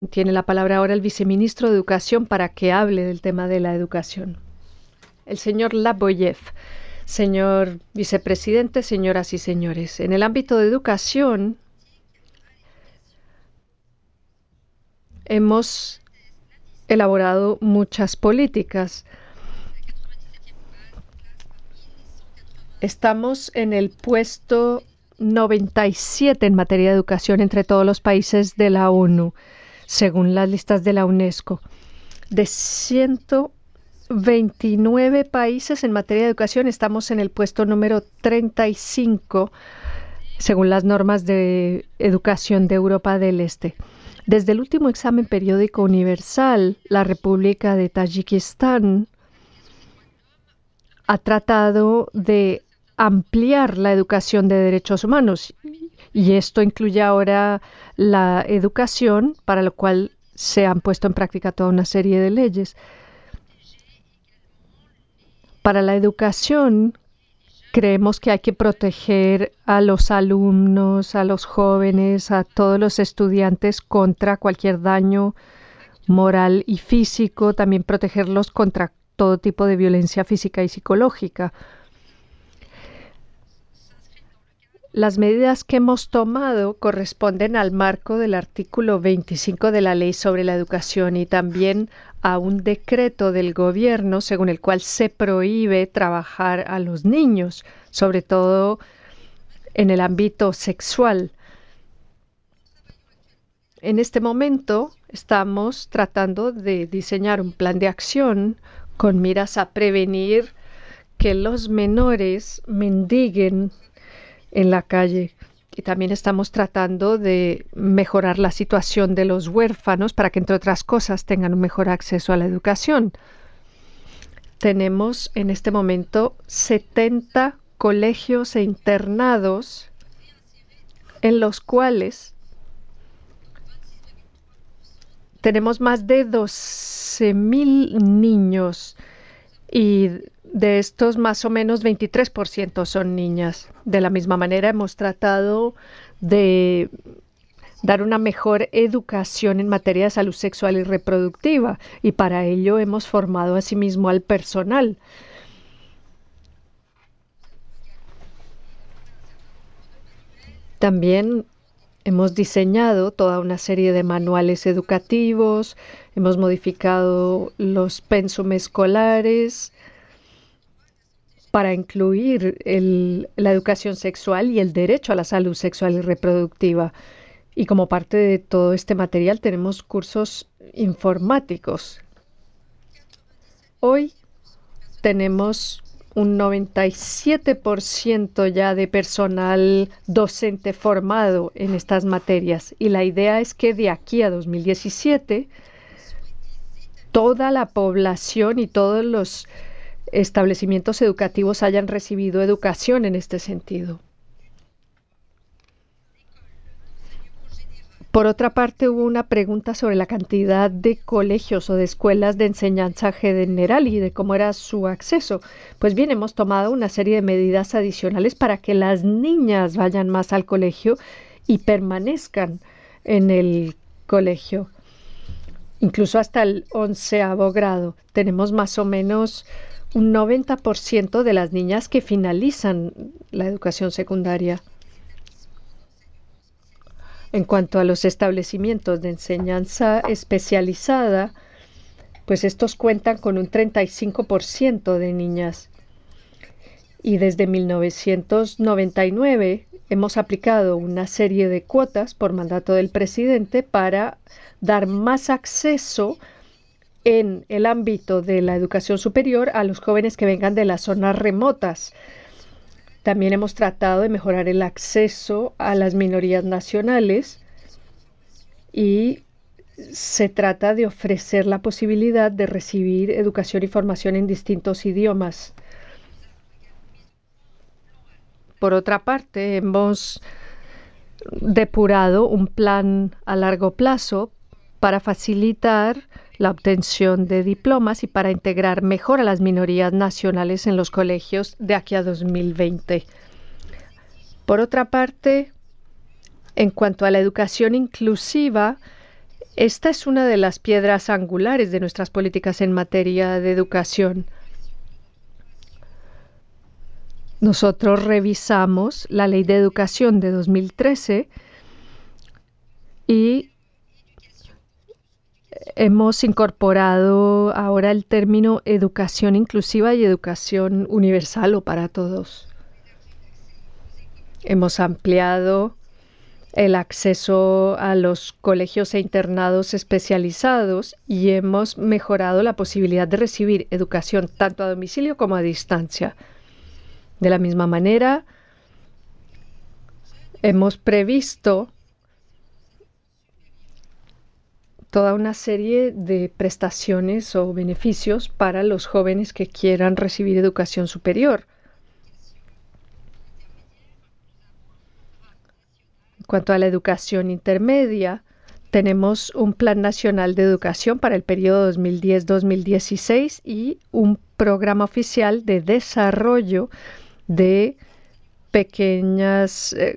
Tiene la palabra ahora el viceministro de Educación para que hable del tema de la educación. El señor Laboyev. Señor vicepresidente, señoras y señores, en el ámbito de educación hemos elaborado muchas políticas. Estamos en el puesto 97 en materia de educación entre todos los países de la ONU, según las listas de la UNESCO. De 129 países en materia de educación, estamos en el puesto número 35, según las normas de educación de Europa del Este. Desde el último examen periódico universal, la República de Tayikistán ha tratado de ampliar la educación de derechos humanos y esto incluye ahora la educación, para lo cual se han puesto en práctica toda una serie de leyes. Para la educación, creemos que hay que proteger a los alumnos, a los jóvenes, a todos los estudiantes contra cualquier daño moral y físico, también protegerlos contra todo tipo de violencia física y psicológica. Las medidas que hemos tomado corresponden al marco del artículo 25 de la Ley sobre la Educación y también a un decreto del gobierno según el cual se prohíbe trabajar a los niños, sobre todo en el ámbito sexual. En este momento estamos tratando de diseñar un plan de acción con miras a prevenir que los menores mendiguen en la calle. Y también estamos tratando de mejorar la situación de los huérfanos para que, entre otras cosas, tengan un mejor acceso a la educación. Tenemos en este momento 70 colegios e internados en los cuales tenemos más de 12.000 niños y de estos más o menos 23% son niñas. De la misma manera hemos tratado de dar una mejor educación en materia de salud sexual y reproductiva y para ello hemos formado asimismo al personal. También hemos diseñado toda una serie de manuales educativos, hemos modificado los pensum escolares para incluir la educación sexual y el derecho a la salud sexual y reproductiva. Y como parte de todo este material tenemos cursos informáticos. Hoy tenemos un 97% ya de personal docente formado en estas materias y la idea es que de aquí a 2017 toda la población y todos los establecimientos educativos hayan recibido educación en este sentido. Por otra parte, hubo una pregunta sobre la cantidad de colegios o de escuelas de enseñanza general y de cómo era su acceso. Pues bien, hemos tomado una serie de medidas adicionales para que las niñas vayan más al colegio y permanezcan en el colegio, incluso hasta el 11º grado. Tenemos más o menos un 90% de las niñas que finalizan la educación secundaria. En cuanto a los establecimientos de enseñanza especializada, pues estos cuentan con un 35% de niñas. Y desde 1999 hemos aplicado una serie de cuotas por mandato del presidente para dar más acceso en el ámbito de la educación superior a los jóvenes que vengan de las zonas remotas. También hemos tratado de mejorar el acceso a las minorías nacionales y se trata de ofrecer la posibilidad de recibir educación y formación en distintos idiomas. Por otra parte, hemos depurado un plan a largo plazo para facilitar la obtención de diplomas y para integrar mejor a las minorías nacionales en los colegios de aquí a 2020. Por otra parte, en cuanto a la educación inclusiva, Esta es una de las piedras angulares de nuestras políticas en materia de educación. Nosotros revisamos la Ley de Educación de 2013 y hemos incorporado ahora el término educación inclusiva y educación universal o para todos. Hemos ampliado el acceso a los colegios e internados especializados y hemos mejorado la posibilidad de recibir educación tanto a domicilio como a distancia. De la misma manera, hemos previsto toda una serie de prestaciones o beneficios para los jóvenes que quieran recibir educación superior. En cuanto a la educación intermedia, tenemos un Plan Nacional de Educación para el periodo 2010-2016 y un programa oficial de desarrollo de pequeñas